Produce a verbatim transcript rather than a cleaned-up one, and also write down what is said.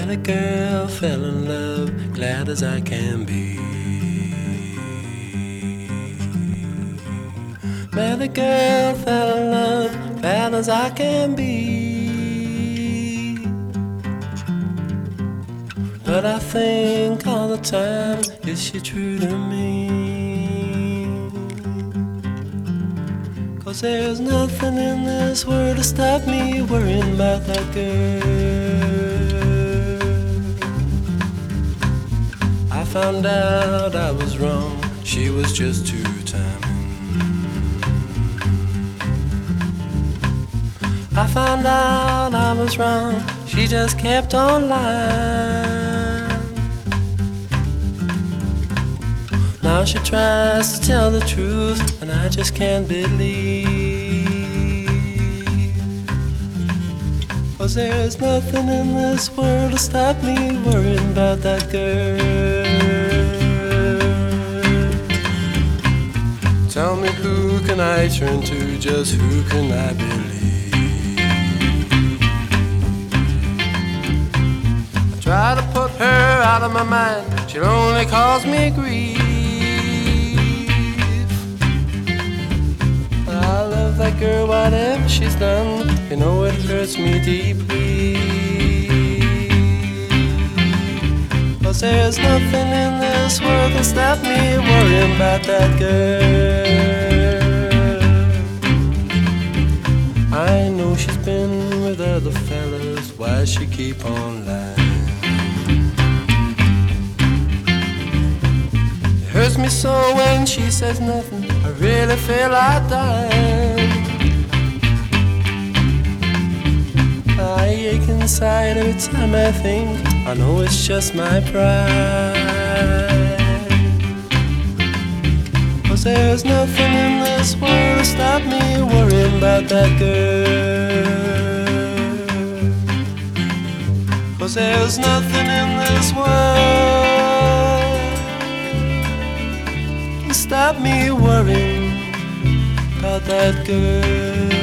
Met a girl, fell in love, glad as I can be. Met a girl, fell in love, glad as I can be. But I think all the time, is she true to me? 'Cause there's nothing in this world to stop me worrying about that girl. I found out I was wrong, she was just too timing. I found out I was wrong, she just kept on lying. Now she tries to tell the truth, and I just can't believe. 'Cause there's nothing in this world to stop me worrying about that girl. Tell me, who can I turn to, just who can I believe? I try to put her out of my mind, she'll only cause me grief. I love that girl, whatever she's done, you know it hurts me deeply. 'Cause there's nothing in this world that stop me worrying about that girl. I know she's been with other fellas, why she keep on lying? It hurts me so when she says nothing, I really feel like dying. I ache inside every time I think, I know it's just my pride. 'Cause there's nothing in this world to stop me worrying about that girl. 'Cause there's nothing in this world to stop me worrying about that girl.